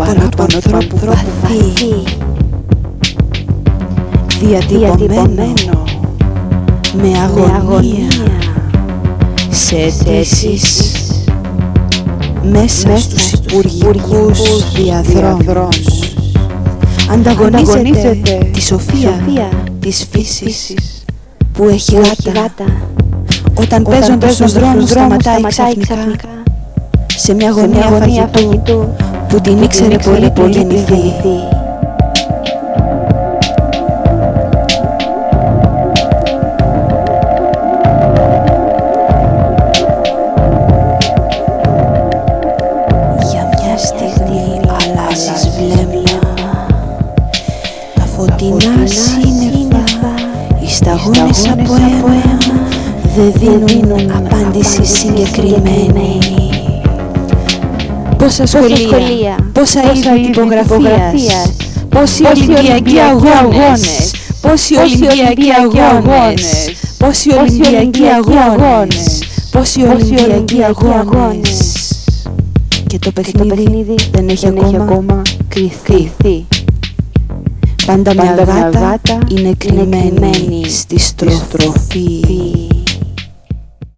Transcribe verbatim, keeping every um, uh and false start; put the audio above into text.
παράπονο του ανθρώπου βαθύ, διατυπωμένο με αγωνία σε αιτήσεις μέσα στους υπουργικούς διαδρόμους. Ανταγωνίζεται τη σοφία της φύσης που έχει γάτα όταν παίζοντας στους δρόμους σταματάει ξαφνικά σε μια γωνία φαγητού που την ήξερε πολύ πριν γεννηθεί. Για μια στιγμή αλλάζεις βλέμμα, τα φωτεινά σύννεφα, οι σταγόνες από αίμα δεν δίνουν απάντηση συγκεκριμένη. Πόσα σχολεία, πόσα είδη τυπογραφίας, πόσοι Ολυμπιακοί αγώνες, πόσοι Ολυμπιακοί αγώνες, πόσοι Ολυμπιακοί αγώνες, πόσοι Ολυμπιακοί αγώνες. Και το παιχνίδι δεν έχει ακόμα κρυθεί. Πάντα μια γάτα είναι κρυμμένη στη στροφή.